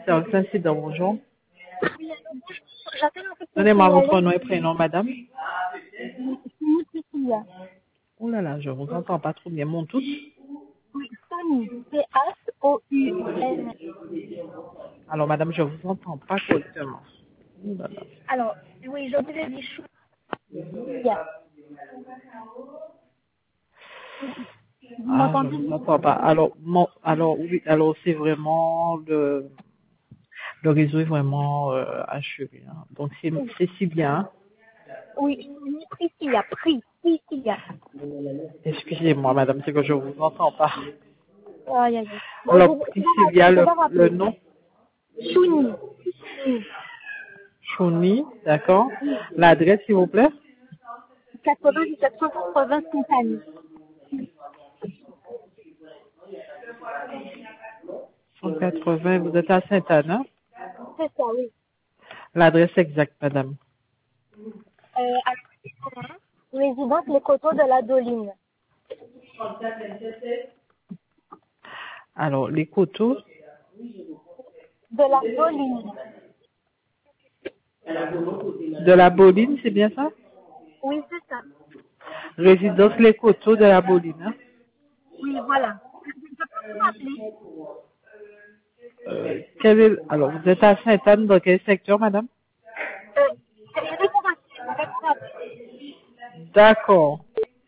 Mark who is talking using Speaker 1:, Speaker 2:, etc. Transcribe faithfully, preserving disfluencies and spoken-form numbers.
Speaker 1: C'est un incident, bonjour.
Speaker 2: Oui, alors, bonjour. J'appelle en fait pour
Speaker 1: Donnez-moi votre
Speaker 2: signaler
Speaker 1: nom et prénom, madame.
Speaker 2: une Cécilia.
Speaker 1: Oh là là, je vous entends pas trop bien. Mon tout.
Speaker 2: Oui, Sony. C H O U N.
Speaker 1: Alors, madame, je vous entends pas correctement. Oh là là.
Speaker 2: Alors, oui, je vous ai dit chou. Cécilia. Vous
Speaker 1: Ah, je
Speaker 2: m'entendez
Speaker 1: vous
Speaker 2: bien?
Speaker 1: entends pas. Alors, mon, alors, oui, alors, c'est vraiment le, le réseau est vraiment, euh, achevé, hein. Donc, c'est,
Speaker 2: Oui,
Speaker 1: c'est si bien.
Speaker 2: oui, Sony Priscilla. Pri, Priscilla.
Speaker 1: Excusez-moi, madame, c'est que je vous entends pas.
Speaker 2: Aïe, aïe, aïe. Bon,
Speaker 1: Alors,
Speaker 2: je, je vais,
Speaker 1: Priscilla,
Speaker 2: je
Speaker 1: le,
Speaker 2: vais
Speaker 1: le
Speaker 2: rappeler.
Speaker 1: nom,
Speaker 2: Chouni. Oui.
Speaker 1: Chouni, d'accord. L'adresse, s'il vous plaît.
Speaker 2: quatre-vingt-dix-sept cent quatre-vingts Compagnie.
Speaker 1: cent quatre-vingts, vous êtes à Sainte-Anne, hein?
Speaker 2: C'est ça, oui.
Speaker 1: L'adresse exacte, madame.
Speaker 2: Euh, alors, résidence Les Coteaux de la Doline.
Speaker 1: Alors, les coteaux
Speaker 2: De la Doline.
Speaker 1: de la Boline, c'est bien ça?
Speaker 2: Oui, c'est ça.
Speaker 1: Résidence les coteaux de la Boline, hein?
Speaker 2: Oui, voilà. Je peux vous rappeler.
Speaker 1: Euh, quel est, alors, vous êtes à Sainte-Anne, dans quel secteur, madame?
Speaker 2: Euh, je vais vous rappeler. Je vais vous rappeler.
Speaker 1: D'accord.